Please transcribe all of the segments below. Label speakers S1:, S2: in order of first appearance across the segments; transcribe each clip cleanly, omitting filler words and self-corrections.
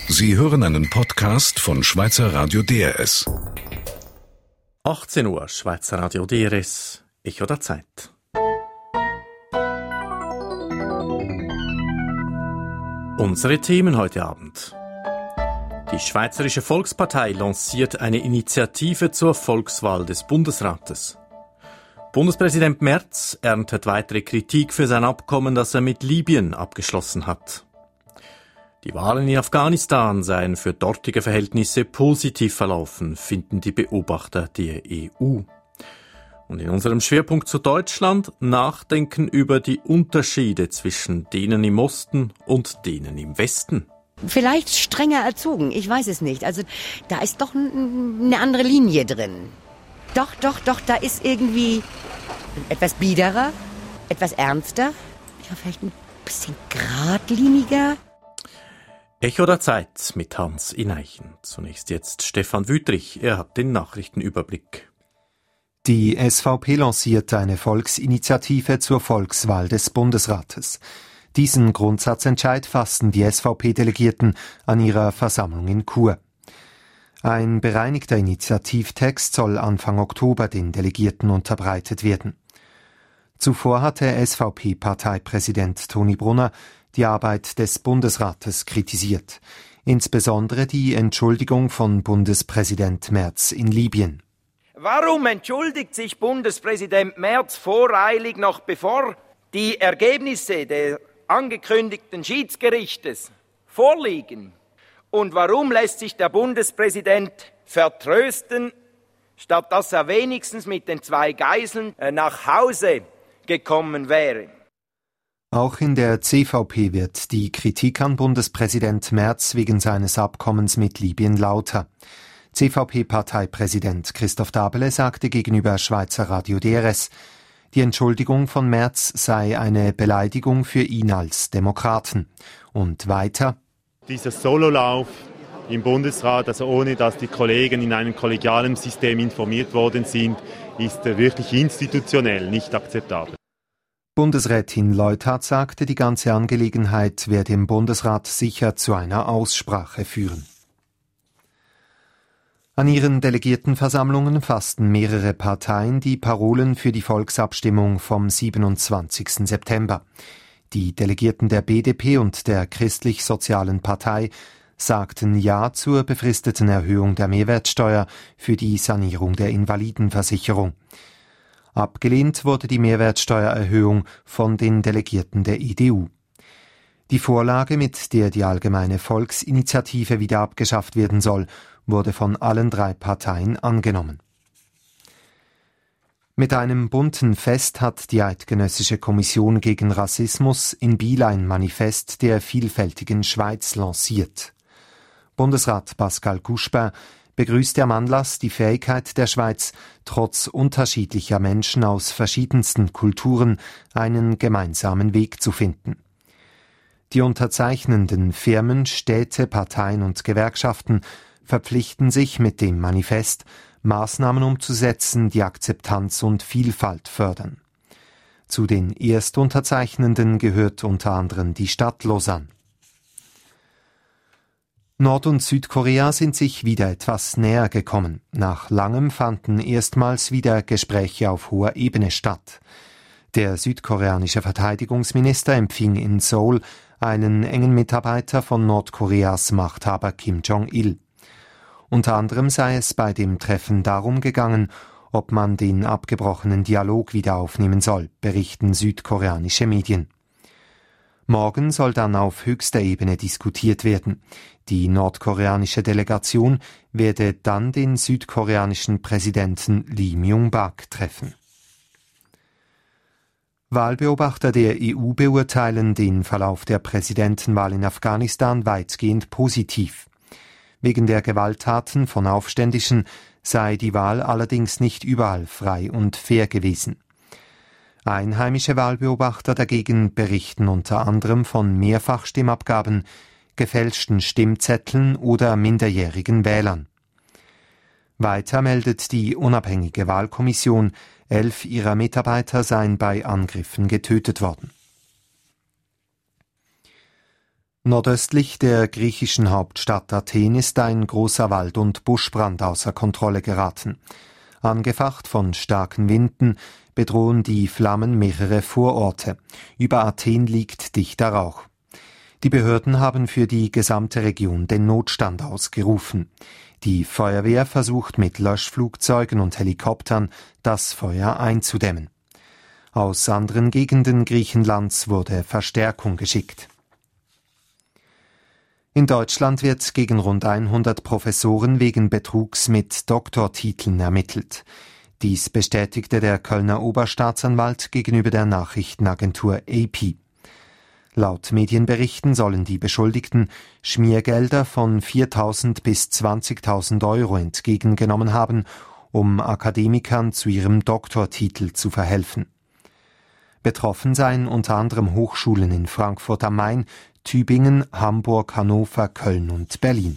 S1: Sie hören einen Podcast von Schweizer Radio DRS.
S2: 18 Uhr, Schweizer Radio DRS, Echo der Zeit. Unsere Themen heute Abend. Die Schweizerische Volkspartei lanciert eine Initiative zur Volkswahl des Bundesrates. Bundespräsident Merz erntet weitere Kritik für sein Abkommen, das er mit Libyen abgeschlossen hat. Die Wahlen in Afghanistan seien für dortige Verhältnisse positiv verlaufen, finden die Beobachter der EU. Und in unserem Schwerpunkt zu Deutschland nachdenken über die Unterschiede zwischen denen im Osten und denen im Westen.
S3: Vielleicht strenger erzogen, ich weiß es nicht. Also da ist doch eine andere Linie drin. Doch, da ist irgendwie etwas biederer, etwas ernster, ja, vielleicht ein bisschen geradliniger.
S2: Echo der Zeit mit Hans Ineichen. Zunächst jetzt Stefan Wüthrich, er hat den Nachrichtenüberblick.
S4: Die SVP lanciert eine Volksinitiative zur Volkswahl des Bundesrates. Diesen Grundsatzentscheid fassten die SVP-Delegierten an ihrer Versammlung in Chur. Ein bereinigter Initiativtext soll Anfang Oktober den Delegierten unterbreitet werden. Zuvor hatte SVP-Parteipräsident Toni Brunner die Arbeit des Bundesrates kritisiert, insbesondere die Entschuldigung von Bundespräsident Merz in Libyen.
S5: Warum entschuldigt sich Bundespräsident Merz voreilig, noch bevor die Ergebnisse des angekündigten Schiedsgerichtes vorliegen? Und warum lässt sich der Bundespräsident vertrösten, statt dass er wenigstens mit den 2 Geiseln nach Hause gekommen wäre?
S4: Auch in der CVP wird die Kritik an Bundespräsident Merz wegen seines Abkommens mit Libyen lauter. CVP-Parteipräsident Christoph Dabele sagte gegenüber Schweizer Radio DRS, die Entschuldigung von Merz sei eine Beleidigung für ihn als Demokraten. Und weiter:
S6: Dieser Sololauf im Bundesrat, also ohne dass die Kollegen in einem kollegialen System informiert worden sind, ist wirklich institutionell nicht akzeptabel.
S4: Bundesrätin Leuthard sagte, die ganze Angelegenheit werde im Bundesrat sicher zu einer Aussprache führen. An ihren Delegiertenversammlungen fassten mehrere Parteien die Parolen für die Volksabstimmung vom 27. September. Die Delegierten der BDP und der Christlich-Sozialen Partei sagten Ja zur befristeten Erhöhung der Mehrwertsteuer für die Sanierung der Invalidenversicherung. Abgelehnt wurde die Mehrwertsteuererhöhung von den Delegierten der EDU. Die Vorlage, mit der die allgemeine Volksinitiative wieder abgeschafft werden soll, wurde von allen 3 Parteien angenommen. Mit einem bunten Fest hat die Eidgenössische Kommission gegen Rassismus in Biel ein Manifest der vielfältigen Schweiz lanciert. Bundesrat Pascal Couchepin begrüßt am Anlass die Fähigkeit der Schweiz, trotz unterschiedlicher Menschen aus verschiedensten Kulturen einen gemeinsamen Weg zu finden. Die unterzeichnenden Firmen, Städte, Parteien und Gewerkschaften verpflichten sich mit dem Manifest, Maßnahmen umzusetzen, die Akzeptanz und Vielfalt fördern. Zu den Erstunterzeichnenden gehört unter anderem die Stadt Lausanne. Nord- und Südkorea sind sich wieder etwas näher gekommen. Nach langem fanden erstmals wieder Gespräche auf hoher Ebene statt. Der südkoreanische Verteidigungsminister empfing in Seoul einen engen Mitarbeiter von Nordkoreas Machthaber Kim Jong-il. Unter anderem sei es bei dem Treffen darum gegangen, ob man den abgebrochenen Dialog wieder aufnehmen soll, berichten südkoreanische Medien. Morgen soll dann auf höchster Ebene diskutiert werden. Die nordkoreanische Delegation werde dann den südkoreanischen Präsidenten Lee Myung-bak treffen. Wahlbeobachter der EU beurteilen den Verlauf der Präsidentenwahl in Afghanistan weitgehend positiv. Wegen der Gewalttaten von Aufständischen sei die Wahl allerdings nicht überall frei und fair gewesen. Einheimische Wahlbeobachter dagegen berichten unter anderem von Mehrfachstimmabgaben, gefälschten Stimmzetteln oder minderjährigen Wählern. Weiter meldet die unabhängige Wahlkommission, 11 ihrer Mitarbeiter seien bei Angriffen getötet worden. Nordöstlich der griechischen Hauptstadt Athen ist ein großer Wald- und Buschbrand außer Kontrolle geraten. Angefacht von starken Winden bedrohen die Flammen mehrere Vororte. Über Athen liegt dichter Rauch. Die Behörden haben für die gesamte Region den Notstand ausgerufen. Die Feuerwehr versucht mit Löschflugzeugen und Helikoptern, das Feuer einzudämmen. Aus anderen Gegenden Griechenlands wurde Verstärkung geschickt. In Deutschland wird gegen rund 100 Professoren wegen Betrugs mit Doktortiteln ermittelt. Dies bestätigte der Kölner Oberstaatsanwalt gegenüber der Nachrichtenagentur AP. Laut Medienberichten sollen die Beschuldigten Schmiergelder von 4.000 bis 20.000 Euro entgegengenommen haben, um Akademikern zu ihrem Doktortitel zu verhelfen. Betroffen seien unter anderem Hochschulen in Frankfurt am Main, Tübingen, Hamburg, Hannover, Köln und Berlin.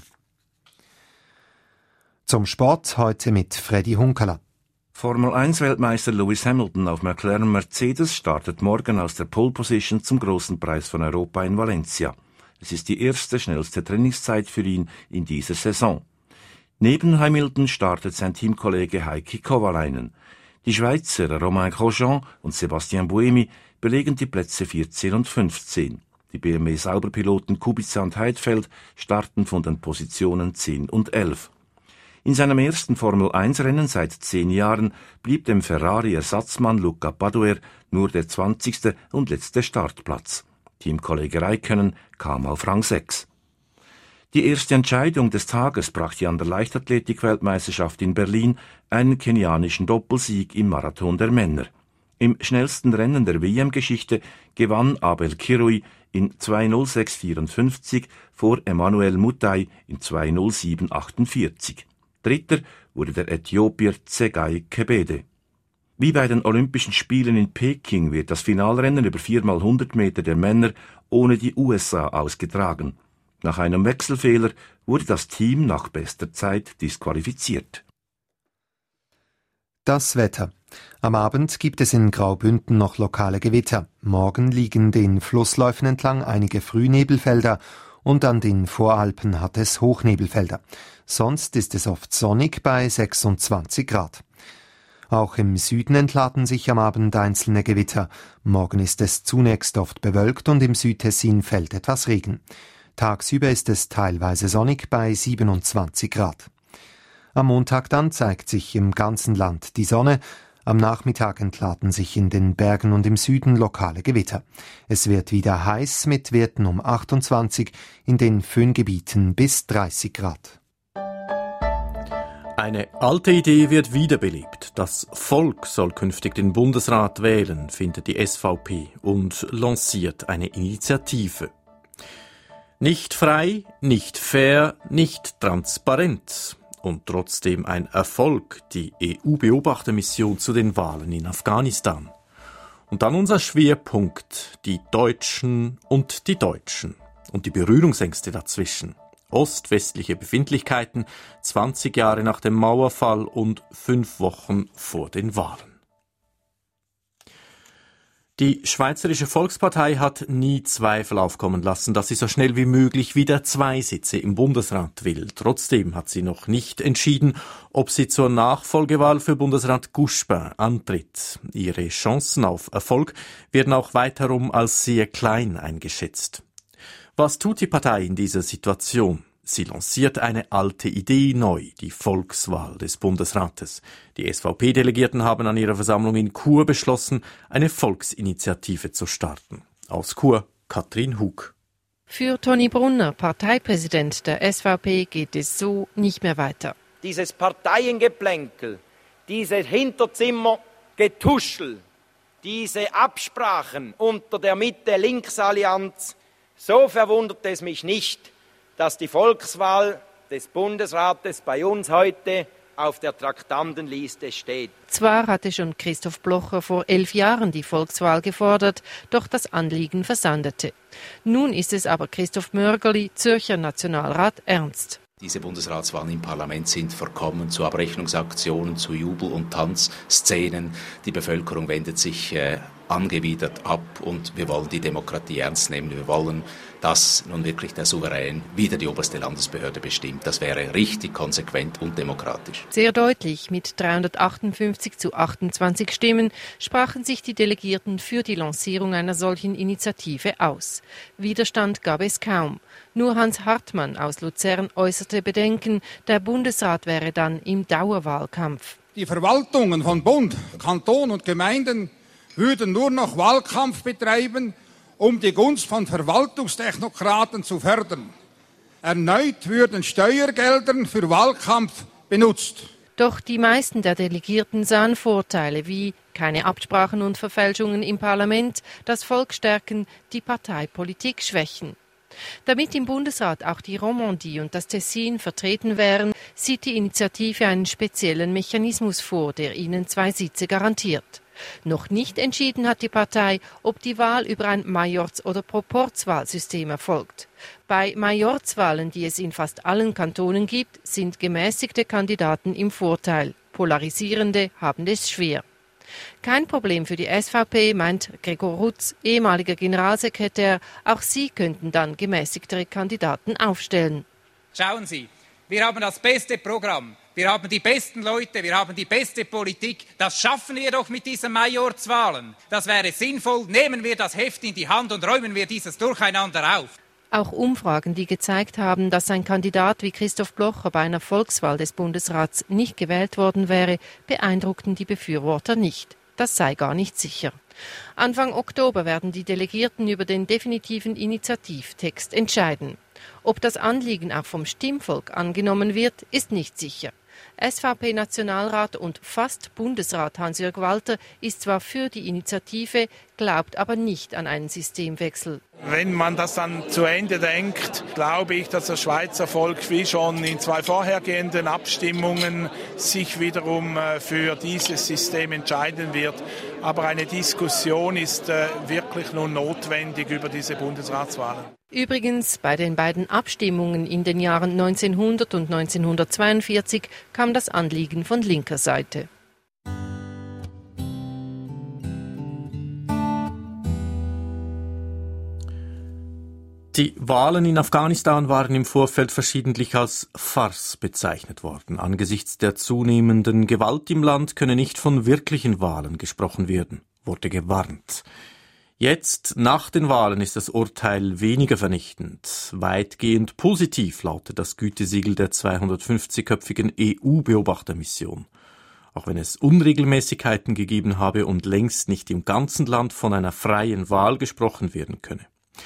S4: Zum Sport heute mit Freddy Hunkeler.
S7: Formel-1-Weltmeister Lewis Hamilton auf McLaren Mercedes startet morgen aus der Pole Position zum Großen Preis von Europa in Valencia. Es ist die erste schnellste Trainingszeit für ihn in dieser Saison. Neben Hamilton startet sein Teamkollege Heikki Kovalainen. Die Schweizer Romain Grosjean und Sébastien Buemi belegen die Plätze 14 und 15. Die BMW-Sauberpiloten Kubica und Heidfeld starten von den Positionen 10 und 11. In seinem ersten Formel-1-Rennen seit 10 Jahren blieb dem Ferrari-Ersatzmann Luca Badoer nur der 20. und letzte Startplatz. Teamkollege Räikkönen kam auf Rang 6. Die erste Entscheidung des Tages brachte an der Leichtathletik-Weltmeisterschaft in Berlin einen kenianischen Doppelsieg im Marathon der Männer. Im schnellsten Rennen der WM-Geschichte gewann Abel Kirui in 2:06:54 vor Emmanuel Mutai in 2:07:48. Dritter wurde der Äthiopier Tsegay Kebede. Wie bei den Olympischen Spielen in Peking wird das Finalrennen über 4x100 Meter der Männer ohne die USA ausgetragen. Nach einem Wechselfehler wurde das Team nach bester Zeit disqualifiziert.
S4: Das Wetter. Am Abend gibt es in Graubünden noch lokale Gewitter. Morgen liegen den Flussläufen entlang einige Frühnebelfelder und an den Voralpen hat es Hochnebelfelder. Sonst ist es oft sonnig bei 26 Grad. Auch im Süden entladen sich am Abend einzelne Gewitter. Morgen ist es zunächst oft bewölkt und im Südtessin fällt etwas Regen. Tagsüber ist es teilweise sonnig bei 27 Grad. Am Montag dann zeigt sich im ganzen Land die Sonne. Am Nachmittag entladen sich in den Bergen und im Süden lokale Gewitter. Es wird wieder heiß mit Werten um 28, in den Föhngebieten bis 30 Grad.
S2: Eine alte Idee wird wiederbelebt. Das Volk soll künftig den Bundesrat wählen, findet die SVP und lanciert eine Initiative. Nicht frei, nicht fair, nicht transparent. Und trotzdem ein Erfolg, die EU-Beobachtermission zu den Wahlen in Afghanistan. Und dann unser Schwerpunkt, die Deutschen und die Deutschen und die Berührungsängste dazwischen. Ost-westliche Befindlichkeiten, 20 Jahre nach dem Mauerfall und 5 Wochen vor den Wahlen. Die Schweizerische Volkspartei hat nie Zweifel aufkommen lassen, dass sie so schnell wie möglich wieder 2 Sitze im Bundesrat will. Trotzdem hat sie noch nicht entschieden, ob sie zur Nachfolgewahl für Bundesrat Guspin antritt. Ihre Chancen auf Erfolg werden auch weiterum als sehr klein eingeschätzt. Was tut die Partei in dieser Situation? Sie lanciert eine alte Idee neu, die Volkswahl des Bundesrates. Die SVP-Delegierten haben an ihrer Versammlung in Chur beschlossen, eine Volksinitiative zu starten. Aus Chur, Katrin Hug.
S8: Für Toni Brunner, Parteipräsident der SVP, geht es so nicht mehr weiter.
S5: Dieses Parteiengeplänkel, dieses Hinterzimmergetuschel, diese Absprachen unter der Mitte-Links-Allianz, so verwundert es mich nicht, dass die Volkswahl des Bundesrates bei uns heute auf der Traktandenliste steht.
S8: Zwar hatte schon Christoph Blocher vor 11 Jahren die Volkswahl gefordert, doch das Anliegen versandete. Nun ist es aber Christoph Mörgerli, Zürcher Nationalrat, ernst.
S9: Diese Bundesratswahlen im Parlament sind verkommen zu Abrechnungsaktionen, zu Jubel- und Tanzszenen. Die Bevölkerung wendet sich angewidert ab und wir wollen die Demokratie ernst nehmen. Wir wollen, dass nun wirklich der Souverän wieder die oberste Landesbehörde bestimmt. Das wäre richtig, konsequent und demokratisch.
S8: Sehr deutlich, mit 358 zu 28 Stimmen sprachen sich die Delegierten für die Lancierung einer solchen Initiative aus. Widerstand gab es kaum. Nur Hans Hartmann aus Luzern äußerte Bedenken, der Bundesrat wäre dann im Dauerwahlkampf.
S10: Die Verwaltungen von Bund, Kanton und Gemeinden würden nur noch Wahlkampf betreiben, um die Gunst von Verwaltungstechnokraten zu fördern. Erneut würden Steuergelder für Wahlkampf benutzt.
S8: Doch die meisten der Delegierten sahen Vorteile wie keine Absprachen und Verfälschungen im Parlament, das Volk stärken, die Parteipolitik schwächen. Damit im Bundesrat auch die Romandie und das Tessin vertreten wären, sieht die Initiative einen speziellen Mechanismus vor, der ihnen 2 Sitze garantiert. Noch nicht entschieden hat die Partei, ob die Wahl über ein Majorzs- oder Proporzwahlsystem erfolgt. Bei Majorzwahlen, die es in fast allen Kantonen gibt, sind gemäßigte Kandidaten im Vorteil. Polarisierende haben es schwer. Kein Problem für die SVP, meint Gregor Rutz, ehemaliger Generalsekretär. Auch sie könnten dann gemäßigtere Kandidaten aufstellen.
S11: Schauen Sie, wir haben das beste Programm. Wir haben die besten Leute, wir haben die beste Politik. Das schaffen wir doch mit diesen Majorzwahlen. Das wäre sinnvoll. Nehmen wir das Heft in die Hand und räumen wir dieses Durcheinander auf.
S8: Auch Umfragen, die gezeigt haben, dass ein Kandidat wie Christoph Blocher bei einer Volkswahl des Bundesrats nicht gewählt worden wäre, beeindruckten die Befürworter nicht. Das sei gar nicht sicher. Anfang Oktober werden die Delegierten über den definitiven Initiativtext entscheiden. Ob das Anliegen auch vom Stimmvolk angenommen wird, ist nicht sicher. SVP-Nationalrat und fast Bundesrat Hans-Jörg Walter ist zwar für die Initiative, glaubt aber nicht an einen Systemwechsel.
S12: Wenn man das dann zu Ende denkt, glaube ich, dass das Schweizer Volk wie schon in 2 vorhergehenden Abstimmungen sich wiederum für dieses System entscheiden wird. Aber eine Diskussion ist wirklich nun notwendig über diese Bundesratswahlen.
S8: Übrigens, bei den beiden Abstimmungen in den Jahren 1900 und 1942 kam das Anliegen von linker Seite.
S2: Die Wahlen in Afghanistan waren im Vorfeld verschiedentlich als Farce bezeichnet worden. Angesichts der zunehmenden Gewalt im Land könne nicht von wirklichen Wahlen gesprochen werden, wurde gewarnt. Jetzt, nach den Wahlen, ist das Urteil weniger vernichtend. Weitgehend positiv lautet das Gütesiegel der 250-köpfigen EU-Beobachtermission. Auch wenn es Unregelmäßigkeiten gegeben habe und längst nicht im ganzen Land von einer freien Wahl gesprochen werden könne.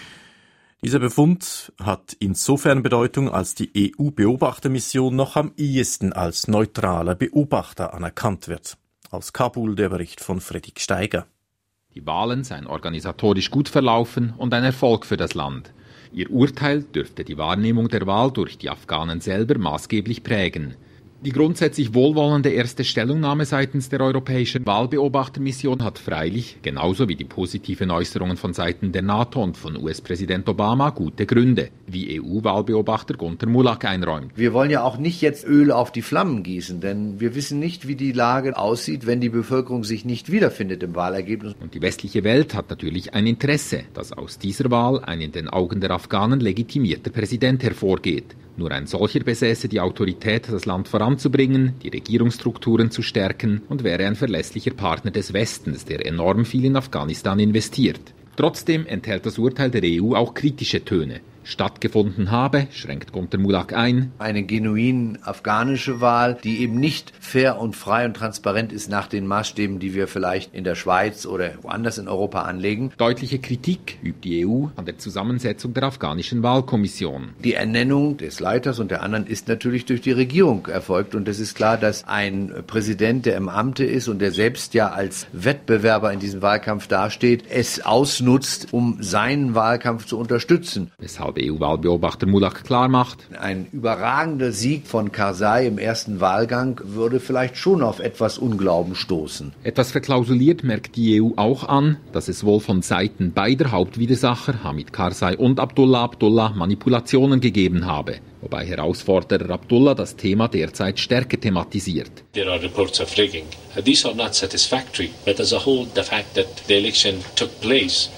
S2: Dieser Befund hat insofern Bedeutung, als die EU-Beobachtermission noch am ehesten als neutraler Beobachter anerkannt wird. Aus Kabul der Bericht von Fredrik Steiger.
S13: Die Wahlen seien organisatorisch gut verlaufen und ein Erfolg für das Land. Ihr Urteil dürfte die Wahrnehmung der Wahl durch die Afghanen selber maßgeblich prägen. Die grundsätzlich wohlwollende erste Stellungnahme seitens der Europäischen Wahlbeobachtermission hat freilich, genauso wie die positiven Äußerungen von Seiten der NATO und von US-Präsident Obama, gute Gründe, wie EU-Wahlbeobachter Gunter Mulak einräumt.
S14: Wir wollen ja auch nicht jetzt Öl auf die Flammen gießen, denn wir wissen nicht, wie die Lage aussieht, wenn die Bevölkerung sich nicht wiederfindet im Wahlergebnis.
S13: Und die westliche Welt hat natürlich ein Interesse, dass aus dieser Wahl ein in den Augen der Afghanen legitimierter Präsident hervorgeht. Nur ein solcher besäße die Autorität, das Land voranzubringen, die Regierungsstrukturen zu stärken und wäre ein verlässlicher Partner des Westens, der enorm viel in Afghanistan investiert. Trotzdem enthält das Urteil der EU auch kritische Töne. Stattgefunden habe, schränkt Gunter Mulak ein,
S14: eine genuin afghanische Wahl, die eben nicht fair und frei und transparent ist nach den Maßstäben, die wir vielleicht in der Schweiz oder woanders in Europa anlegen.
S13: Deutliche Kritik übt die EU an der Zusammensetzung der afghanischen Wahlkommission.
S14: Die Ernennung des Leiters und der anderen ist natürlich durch die Regierung erfolgt und es ist klar, dass ein Präsident, der im Amte ist und der selbst ja als Wettbewerber in diesem Wahlkampf dasteht, es ausnutzt, um seinen Wahlkampf zu unterstützen.
S13: Weshalb EU-Wahlbeobachter Mulak klarmacht:
S14: Ein überragender Sieg von Karzai im ersten Wahlgang würde vielleicht schon auf etwas Unglauben stoßen.
S13: Etwas verklausuliert merkt die EU auch an, dass es wohl von Seiten beider Hauptwidersacher, Hamid Karzai und Abdullah Abdullah, Manipulationen gegeben habe. Wobei Herausforderer Abdullah das Thema derzeit stärker thematisiert.
S15: There are reports of rigging. These are not satisfactory, but as a whole the fact that the election took place.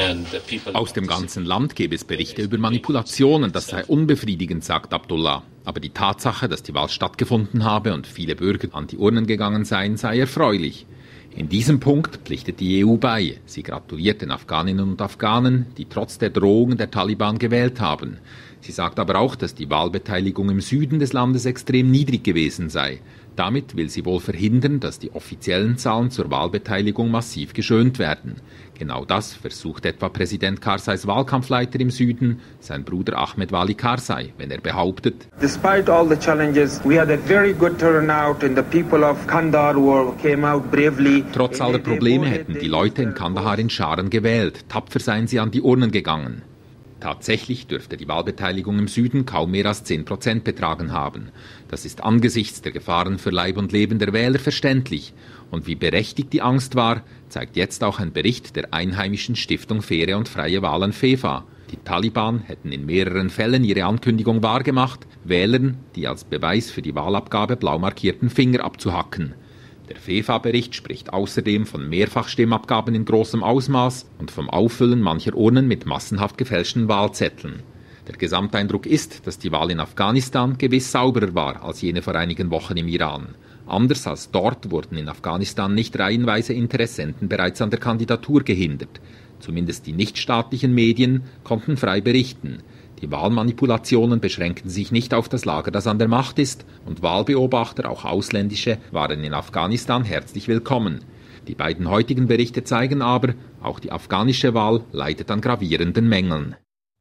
S13: Aus dem ganzen Land gäbe es Berichte über Manipulationen, das sei unbefriedigend, sagt Abdullah. Aber die Tatsache, dass die Wahl stattgefunden habe und viele Bürger an die Urnen gegangen seien, sei erfreulich. In diesem Punkt pflichtet die EU bei. Sie gratuliert den Afghaninnen und Afghanen, die trotz der Drohungen der Taliban gewählt haben. Sie sagt aber auch, dass die Wahlbeteiligung im Süden des Landes extrem niedrig gewesen sei. Damit will sie wohl verhindern, dass die offiziellen Zahlen zur Wahlbeteiligung massiv geschönt werden. Genau das versucht etwa Präsident Karzais Wahlkampfleiter im Süden, sein Bruder Ahmed Wali Karzai, wenn er behauptet:
S16: Despite all the challenges, we had a very good turnout and the people of Kandahar came out bravely.
S13: Trotz aller Probleme hätten die Leute in Kandahar in Scharen gewählt. Tapfer seien sie an die Urnen gegangen. Tatsächlich dürfte die Wahlbeteiligung im Süden kaum mehr als 10% betragen haben. Das ist angesichts der Gefahren für Leib und Leben der Wähler verständlich. Und wie berechtigt die Angst war, zeigt jetzt auch ein Bericht der einheimischen Stiftung Faire und Freie Wahlen FEFA. Die Taliban hätten in mehreren Fällen ihre Ankündigung wahrgemacht, Wählern die als Beweis für die Wahlabgabe blau markierten Finger abzuhacken. Der FEFA-Bericht spricht außerdem von Mehrfachstimmabgaben in großem Ausmaß und vom Auffüllen mancher Urnen mit massenhaft gefälschten Wahlzetteln. Der Gesamteindruck ist, dass die Wahl in Afghanistan gewiss sauberer war als jene vor einigen Wochen im Iran. Anders als dort wurden in Afghanistan nicht reihenweise Interessenten bereits an der Kandidatur gehindert. Zumindest die nichtstaatlichen Medien konnten frei berichten. Die Wahlmanipulationen beschränken sich nicht auf das Lager, das an der Macht ist, und Wahlbeobachter, auch ausländische, waren in Afghanistan herzlich willkommen. Die beiden heutigen Berichte zeigen aber, auch die afghanische Wahl leidet an gravierenden Mängeln.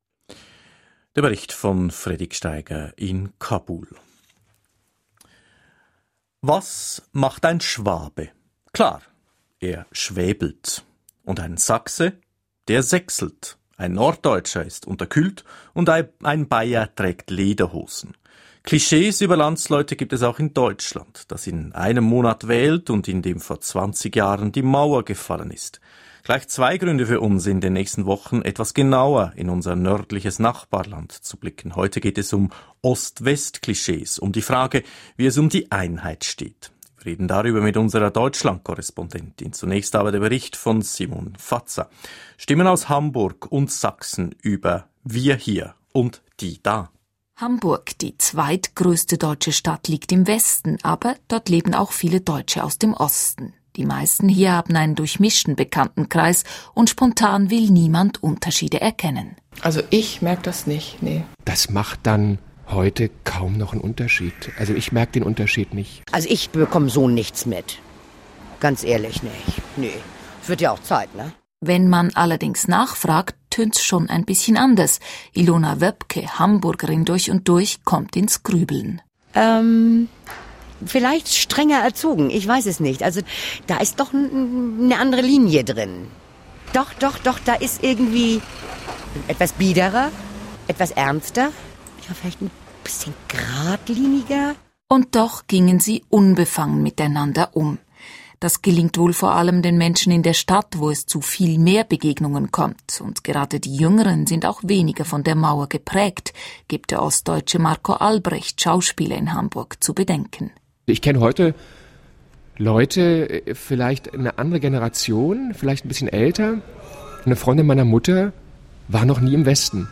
S2: Der Bericht von Fredrik Steiger in Kabul. Was macht ein Schwabe? Klar, er schwäbelt. Und ein Sachse, der sächselt. Ein Norddeutscher ist unterkühlt und ein Bayer trägt Lederhosen. Klischees über Landsleute gibt es auch in Deutschland, das in einem Monat wählt und in dem vor 20 Jahren die Mauer gefallen ist. Gleich 2 Gründe für uns, in den nächsten Wochen etwas genauer in unser nördliches Nachbarland zu blicken. Heute geht es um Ost-West-Klischees, um die Frage, wie es um die Einheit steht. Wir reden darüber mit unserer Deutschland-Korrespondentin. Zunächst aber der Bericht von Simon Fatzer. Stimmen aus Hamburg und Sachsen über Wir hier und die da.
S17: Hamburg, die zweitgrößte deutsche Stadt, liegt im Westen, aber dort leben auch viele Deutsche aus dem Osten. Die meisten hier haben einen durchmischten Bekanntenkreis und spontan will niemand Unterschiede erkennen.
S18: Also ich merke das nicht, nee.
S19: Das macht dann heute kaum noch einen Unterschied. Also ich merke den Unterschied nicht.
S3: Also ich bekomme so nichts mit. Ganz ehrlich nicht. Nee, es wird ja auch Zeit, ne?
S17: Wenn man allerdings nachfragt, tönt's schon ein bisschen anders. Ilona Wöpke, Hamburgerin durch und durch, kommt ins Grübeln.
S3: Vielleicht strenger erzogen, ich weiß es nicht. Also da ist doch eine andere Linie drin. Doch, da ist irgendwie etwas biederer, etwas ernster, ja vielleicht ein bisschen geradliniger.
S17: Und doch gingen sie unbefangen miteinander um. Das gelingt wohl vor allem den Menschen in der Stadt, wo es zu viel mehr Begegnungen kommt. Und gerade die Jüngeren sind auch weniger von der Mauer geprägt, gibt der Ostdeutsche Marco Albrecht, Schauspieler in Hamburg, zu bedenken.
S19: Ich kenne heute Leute, vielleicht eine andere Generation, vielleicht ein bisschen älter. Eine Freundin meiner Mutter war noch nie im Westen.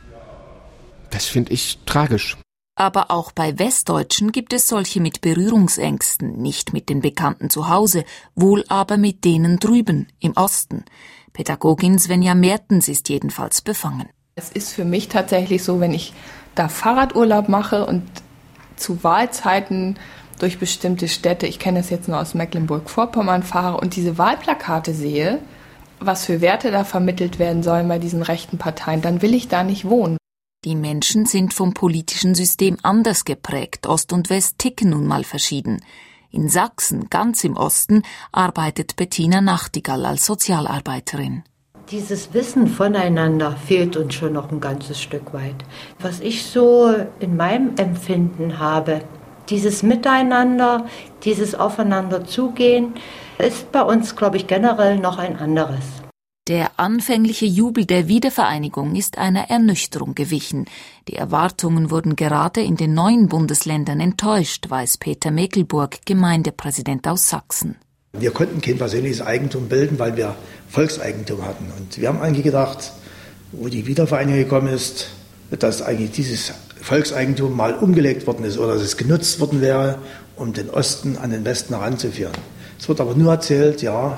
S19: Das finde ich tragisch.
S17: Aber auch bei Westdeutschen gibt es solche mit Berührungsängsten, nicht mit den Bekannten zu Hause, wohl aber mit denen drüben, im Osten. Pädagogin Svenja Mertens ist jedenfalls befangen.
S18: Es ist für mich tatsächlich so, wenn ich da Fahrradurlaub mache und zu Wahlzeiten durch bestimmte Städte, ich kenne das jetzt nur aus Mecklenburg-Vorpommern, fahre und diese Wahlplakate sehe, was für Werte da vermittelt werden sollen bei diesen rechten Parteien, dann will ich da nicht wohnen.
S17: Die Menschen sind vom politischen System anders geprägt. Ost und West ticken nun mal verschieden. In Sachsen, ganz im Osten, arbeitet Bettina Nachtigall als Sozialarbeiterin.
S20: Dieses Wissen voneinander fehlt uns schon noch ein ganzes Stück weit. Was ich so in meinem Empfinden habe, dieses Miteinander, dieses Aufeinander zugehen, ist bei uns, glaube ich, generell noch ein anderes.
S17: Der anfängliche Jubel der Wiedervereinigung ist einer Ernüchterung gewichen. Die Erwartungen wurden gerade in den neuen Bundesländern enttäuscht, weiß Peter Mekelburg, Gemeindepräsident aus Sachsen.
S21: Wir konnten kein persönliches Eigentum bilden, weil wir Volkseigentum hatten. Und wir haben eigentlich gedacht, wo die Wiedervereinigung gekommen ist, dass eigentlich dieses Volkseigentum mal umgelegt worden ist oder dass es genutzt worden wäre, um den Osten an den Westen heranzuführen. Es wird aber nur erzählt, ja,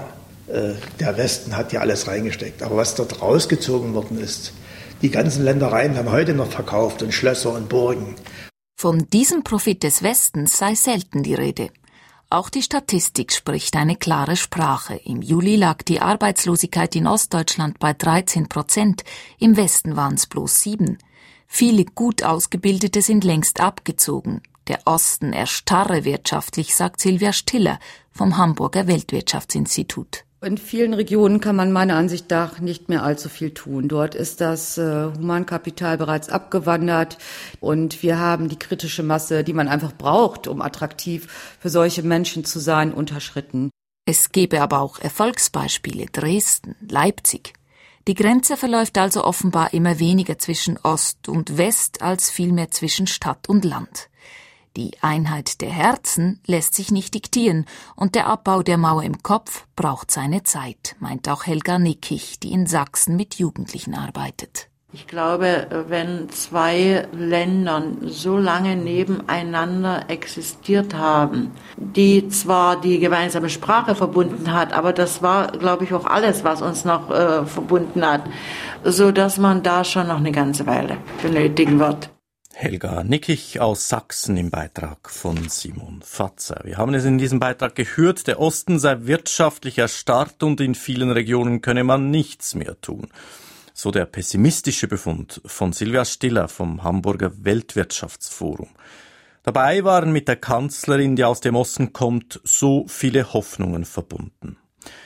S21: der Westen hat ja alles reingesteckt. Aber was dort rausgezogen worden ist, die ganzen Ländereien werden heute noch verkauft und Schlösser und Burgen.
S17: Von diesem Profit des Westens sei selten die Rede. Auch die Statistik spricht eine klare Sprache. Im Juli lag die Arbeitslosigkeit in Ostdeutschland bei 13%, im Westen waren es bloß 7%. Viele gut Ausgebildete sind längst abgezogen. Der Osten erstarre wirtschaftlich, sagt Silvia Stiller vom Hamburger Weltwirtschaftsinstitut.
S22: In vielen Regionen kann man meiner Ansicht nach nicht mehr allzu viel tun. Dort ist das Humankapital bereits abgewandert und wir haben die kritische Masse, die man einfach braucht, um attraktiv für solche Menschen zu sein, unterschritten.
S17: Es gäbe aber auch Erfolgsbeispiele, Dresden, Leipzig. Die Grenze verläuft also offenbar immer weniger zwischen Ost und West als vielmehr zwischen Stadt und Land. Die Einheit der Herzen lässt sich nicht diktieren und der Abbau der Mauer im Kopf braucht seine Zeit, meint auch Helga Nickich, die in Sachsen mit Jugendlichen arbeitet.
S23: Ich glaube, wenn zwei Länder so lange nebeneinander existiert haben, die zwar die gemeinsame Sprache verbunden hat, aber das war, glaube ich, auch alles, was uns noch verbunden hat, so dass man da schon noch eine ganze Weile benötigen wird.
S2: Helga Nickich aus Sachsen im Beitrag von Simon Fatzer. Wir haben es in diesem Beitrag gehört, der Osten sei wirtschaftlich erstarrt und in vielen Regionen könne man nichts mehr tun. So der pessimistische Befund von Silvia Stiller vom Hamburger Weltwirtschaftsforum. Dabei waren mit der Kanzlerin, die aus dem Osten kommt, so viele Hoffnungen verbunden.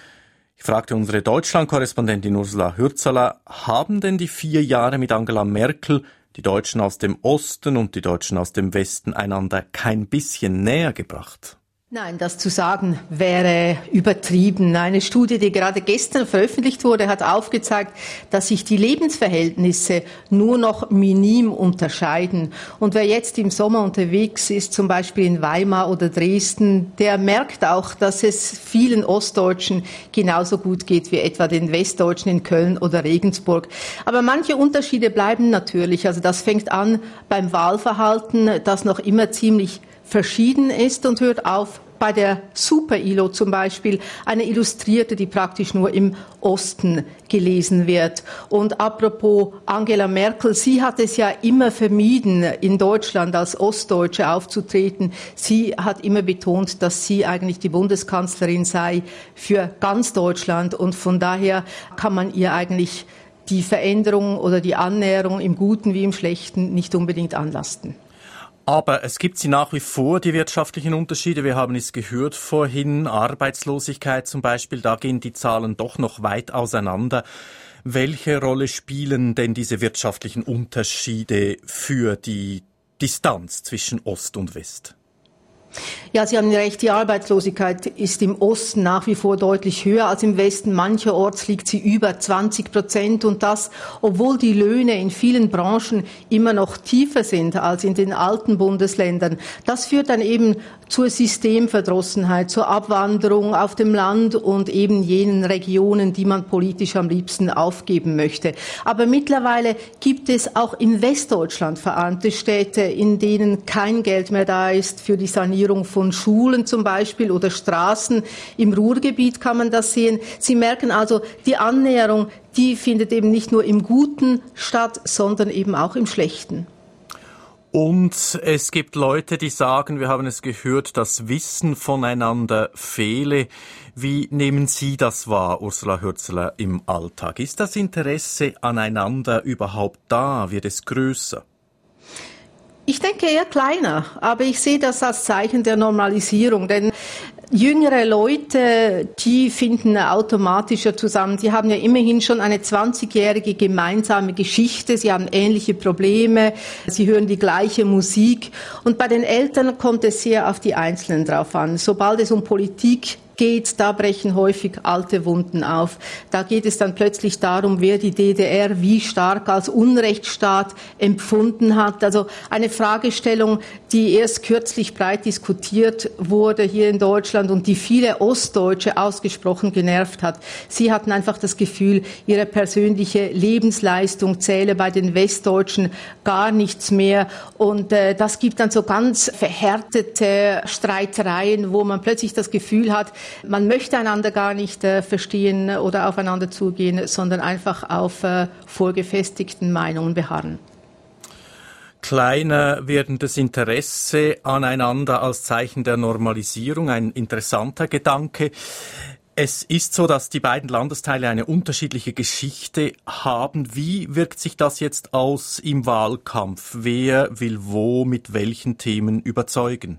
S2: Ich fragte unsere Deutschland-Korrespondentin Ursula Hürzeler, haben denn die 4 Jahre mit Angela Merkel die Deutschen aus dem Osten und die Deutschen aus dem Westen einander kein bisschen näher gebracht?
S24: Nein, das zu sagen wäre übertrieben. Eine Studie, die gerade gestern veröffentlicht wurde, hat aufgezeigt, dass sich die Lebensverhältnisse nur noch minim unterscheiden. Und wer jetzt im Sommer unterwegs ist, zum Beispiel in Weimar oder Dresden, der merkt auch, dass es vielen Ostdeutschen genauso gut geht wie etwa den Westdeutschen in Köln oder Regensburg. Aber manche Unterschiede bleiben natürlich. Also das fängt an beim Wahlverhalten, das noch immer ziemlich verschieden ist und hört auf bei der Super-ILO zum Beispiel, eine Illustrierte, die praktisch nur im Osten gelesen wird. Und apropos Angela Merkel, sie hat es ja immer vermieden, in Deutschland als Ostdeutsche aufzutreten. Sie hat immer betont, dass sie eigentlich die Bundeskanzlerin sei für ganz Deutschland und von daher kann man ihr eigentlich die Veränderung oder die Annäherung im Guten wie im Schlechten nicht unbedingt anlasten.
S2: Aber es gibt sie nach wie vor, die wirtschaftlichen Unterschiede. Wir haben es gehört vorhin, Arbeitslosigkeit zum Beispiel, da gehen die Zahlen doch noch weit auseinander. Welche Rolle spielen denn diese wirtschaftlichen Unterschiede für die Distanz zwischen Ost und West?
S24: Ja, Sie haben recht, die Arbeitslosigkeit ist im Osten nach wie vor deutlich höher als im Westen. Mancherorts liegt sie über 20% und das, obwohl die Löhne in vielen Branchen immer noch tiefer sind als in den alten Bundesländern. Das führt dann eben zur Systemverdrossenheit, zur Abwanderung auf dem Land und eben jenen Regionen, die man politisch am liebsten aufgeben möchte. Aber mittlerweile gibt es auch in Westdeutschland verarmte Städte, in denen kein Geld mehr da ist für die Sanierung von Schulen zum Beispiel oder Straßen. Im Ruhrgebiet kann man das sehen. Sie merken also, die Annäherung, die findet eben nicht nur im Guten statt, sondern eben auch im Schlechten.
S2: Und es gibt Leute, die sagen, wir haben es gehört, das Wissen voneinander fehle. Wie nehmen Sie das wahr, Ursula Hürzeler, im Alltag? Ist das Interesse aneinander überhaupt da? Wird es größer?
S24: Ich denke eher kleiner, aber ich sehe das als Zeichen der Normalisierung, denn Jüngere Leute, die finden automatischer zusammen. Sie haben ja immerhin schon eine 20-jährige gemeinsame Geschichte. Sie haben ähnliche Probleme. Sie hören die gleiche Musik. Und bei den Eltern kommt es sehr auf die Einzelnen drauf an. Sobald es um Politik geht, da brechen häufig alte Wunden auf. Da geht es dann plötzlich darum, wer die DDR wie stark als Unrechtsstaat empfunden hat. Also eine Fragestellung, die erst kürzlich breit diskutiert wurde hier in Deutschland und die viele Ostdeutsche ausgesprochen genervt hat. Sie hatten einfach das Gefühl, ihre persönliche Lebensleistung zähle bei den Westdeutschen gar nichts mehr. Und das gibt dann so ganz verhärtete Streitereien, wo man plötzlich das Gefühl hat, man möchte einander gar nicht verstehen oder aufeinander zugehen, sondern einfach auf vorgefestigten Meinungen beharren.
S2: Kleiner werdendes Interesse aneinander als Zeichen der Normalisierung, ein interessanter Gedanke. Es ist so, dass die beiden Landesteile eine unterschiedliche Geschichte haben. Wie wirkt sich das jetzt aus im Wahlkampf? Wer will wo mit welchen Themen überzeugen?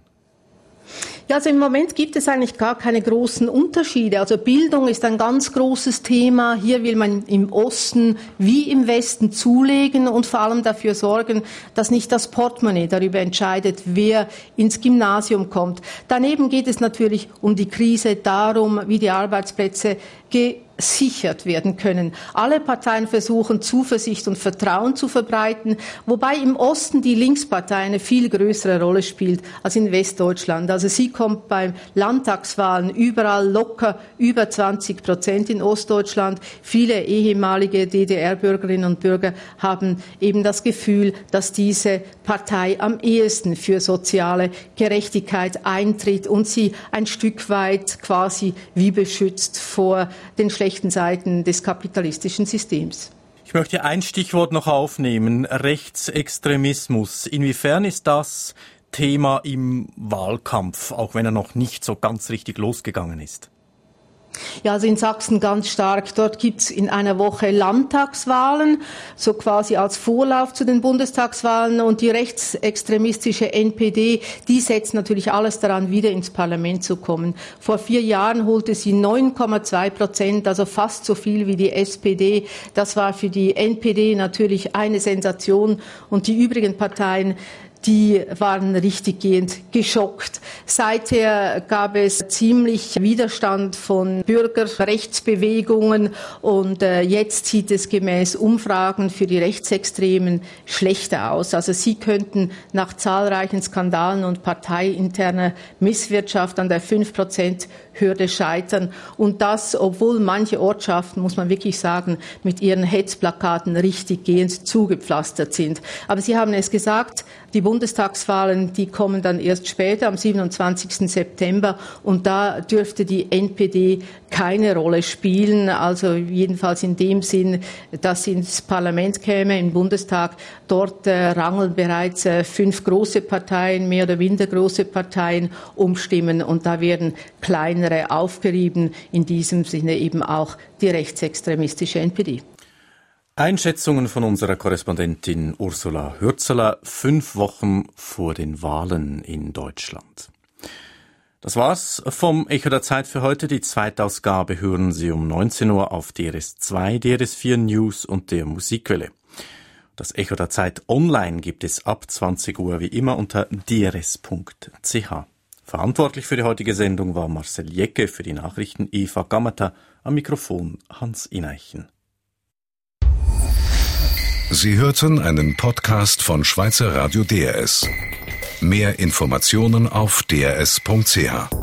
S24: Ja, also im Moment gibt es eigentlich gar keine großen Unterschiede. Also Bildung ist ein ganz großes Thema. Hier will man im Osten wie im Westen zulegen und vor allem dafür sorgen, dass nicht das Portemonnaie darüber entscheidet, wer ins Gymnasium kommt. Daneben geht es natürlich um die Krise, darum, wie die Arbeitsplätze gesichert werden können. Alle Parteien versuchen, Zuversicht und Vertrauen zu verbreiten, wobei im Osten die Linkspartei eine viel größere Rolle spielt als in Westdeutschland. Also sie kommt bei Landtagswahlen überall locker über 20% in Ostdeutschland. Viele ehemalige DDR-Bürgerinnen und Bürger haben eben das Gefühl, dass diese Partei am ehesten für soziale Gerechtigkeit eintritt und sie ein Stück weit quasi wie beschützt vor den schlechten Seiten des kapitalistischen Systems.
S2: Ich möchte ein Stichwort noch aufnehmen, Rechtsextremismus. Inwiefern ist das Thema im Wahlkampf, auch wenn er noch nicht so ganz richtig losgegangen ist?
S24: Ja, also in Sachsen ganz stark. Dort gibt's in einer Woche Landtagswahlen, so quasi als Vorlauf zu den Bundestagswahlen. Und die rechtsextremistische NPD, die setzt natürlich alles daran, wieder ins Parlament zu kommen. Vor 4 Jahren holte sie 9,2%, also fast so viel wie die SPD. Das war für die NPD natürlich eine Sensation. Und die übrigen Parteien, die waren richtiggehend geschockt. Seither gab es ziemlich Widerstand von Bürgerrechtsbewegungen und jetzt sieht es gemäß Umfragen für die Rechtsextremen schlechter aus. Also sie könnten nach zahlreichen Skandalen und parteiinterner Misswirtschaft an der 5%-Hürde scheitern. Und das, obwohl manche Ortschaften, muss man wirklich sagen, mit ihren Hetzplakaten richtiggehend zugepflastert sind. Aber Sie haben es gesagt, die Bundestagswahlen, die kommen dann erst später, am 27. September. Und da dürfte die NPD keine Rolle spielen. Also jedenfalls in dem Sinn, dass sie ins Parlament käme, im Bundestag. Dort rangeln bereits 5 große Parteien, mehr oder minder große Parteien umstimmen. Und da werden kleinere aufgerieben. In diesem Sinne eben auch die rechtsextremistische NPD.
S2: Einschätzungen von unserer Korrespondentin Ursula Hürzeler 5 Wochen vor den Wahlen in Deutschland. Das war's vom Echo der Zeit für heute. Die Zweitausgabe hören Sie um 19 Uhr auf DRS2, DRS4 News und der Musikwelle. Das Echo der Zeit online gibt es ab 20 Uhr wie immer unter drs.ch. Verantwortlich für die heutige Sendung war Marcel Jecke, für die Nachrichten Eva Gammerter, am Mikrofon Hans Ineichen.
S1: Sie hörten einen Podcast von Schweizer Radio DRS. Mehr Informationen auf drs.ch.